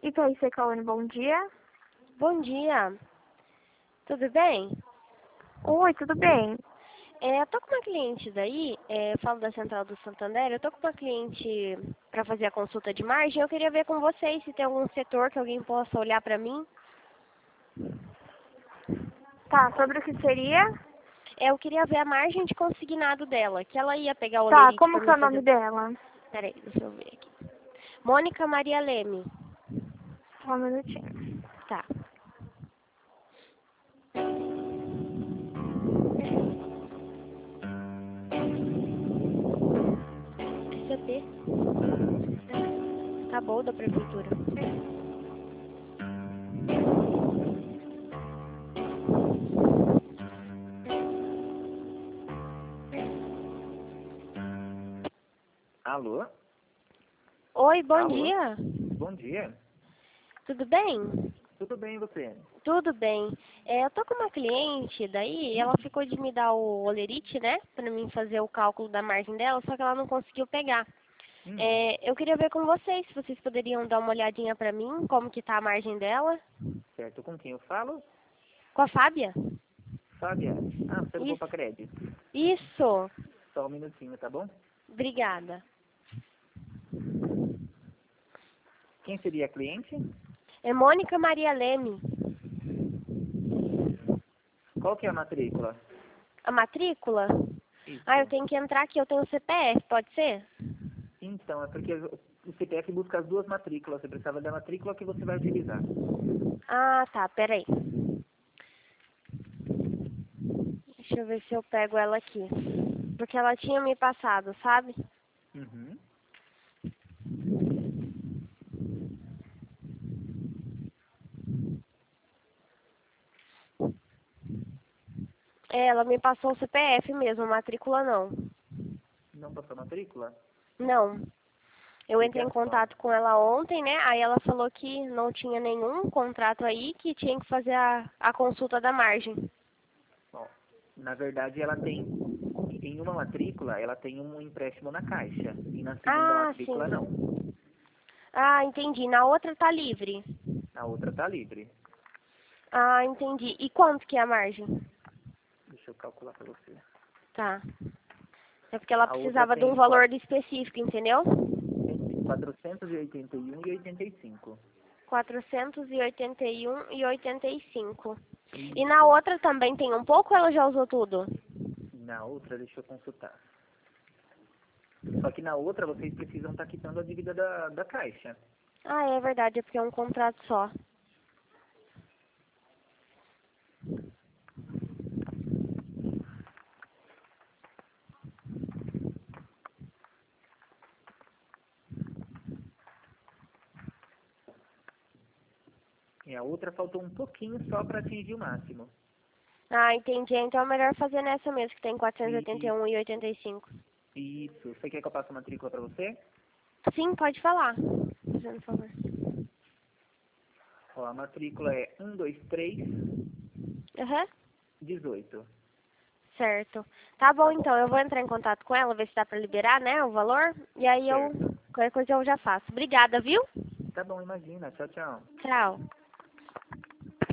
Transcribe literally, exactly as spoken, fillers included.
E aí, Secaone, bom dia. Bom dia. Tudo bem? Oi, tudo bem? É, eu tô com uma cliente daí, é, eu falo da Central do Santander, eu tô com uma cliente para fazer a consulta de margem, eu queria ver com vocês se tem algum setor que alguém possa olhar para mim. Tá, sobre o que seria? É, eu queria ver a margem de consignado dela, que ela ia pegar o Tá, olerite como para que é mim o nome fazer... dela? Peraí, deixa eu ver aqui. Mônica Maria Leme. Só um minutinho. Tá. S A P. Acabou da prefeitura. Alô? Oi, bom Alô? dia. Bom dia. Tudo bem? Tudo bem e você? Tudo bem. É, eu tô com uma cliente, daí ela ficou de me dar o olerite, né? Pra mim fazer o cálculo da margem dela, só que ela não conseguiu pegar. Hum, É, eu queria ver com vocês, se vocês poderiam dar uma olhadinha pra mim, como que tá a margem dela. certo. Com quem eu falo? Com a Fábia? Fábia. Ah, você ligou Isso. para crédito. Isso. Só um minutinho, tá bom? Obrigada. Quem seria a cliente? É Mônica Maria Leme. Qual que é a matrícula? A matrícula? Isso. Ah, eu tenho que entrar aqui, eu tenho o C P F, pode ser? Então, é porque o C P F busca as duas matrículas. Você precisava da matrícula que você vai utilizar. Ah, tá, peraí. Deixa eu ver se eu pego ela aqui. Porque ela tinha me passado, sabe? Uhum. É, ela me passou o C P F mesmo, matrícula não. Não passou a matrícula? Não. Eu entrei em Ligação. contato com ela ontem, né? Aí ela falou que não tinha nenhum contrato aí, que tinha que fazer a, a consulta da margem. Bom, na verdade, ela tem, em uma matrícula, ela tem um empréstimo na caixa. E na segunda Ah, matrícula, não. sim. Ah, entendi. Na outra tá livre. Na outra tá livre. Ah, entendi. E quanto que é a margem? Deixa eu calcular para você. Tá. É porque ela A outra precisava de um tem valor específico, entendeu? quatrocentos e oitenta e um e oitenta e cinco. quatrocentos e oitenta e um e oitenta e cinco. E na Isso. outra também tem um pouco ou ela já usou tudo? Na outra, deixa eu consultar. Só que na outra, vocês precisam estar quitando a dívida da, da caixa. Ah, é verdade, é porque é um contrato só. E a outra faltou um pouquinho só para atingir o máximo. Ah, entendi. Então é melhor fazer nessa mesmo, que tem quatrocentos e oitenta e E, um e oitenta e cinco. isso. Você quer que eu passe a matrícula para você? Sim, pode falar. Fazendo favor. Ó, a matrícula é um dois três Aham, dezoito. certo. Tá bom, Tá bom? então. Eu vou entrar em contato com ela, ver se dá pra liberar, né, o valor. E aí eu, Certo. qualquer coisa eu já faço. Obrigada, viu? Tá bom, imagina. Tchau, tchau. Tchau.